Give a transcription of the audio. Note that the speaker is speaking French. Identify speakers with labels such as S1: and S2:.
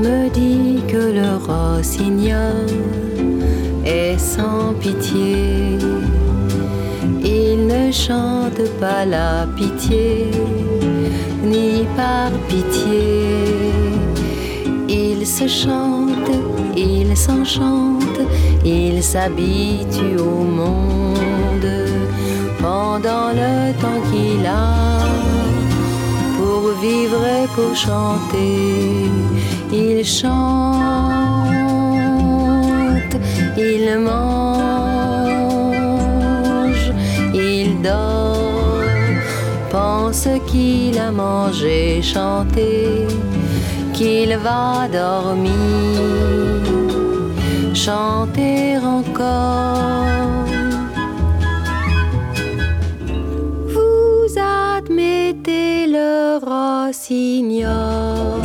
S1: me dit que le rossignol est sans pitié. Il ne chante pas la pitié, ni par pitié. Il se chante, il s'enchante, il s'habitue au monde pendant le temps qu'il a pour vivre et pour chanter. Il chante, il mange, il dort, pense qu'il a mangé, chanté, qu'il va dormir, chanter encore. Vous admettez le rossignol.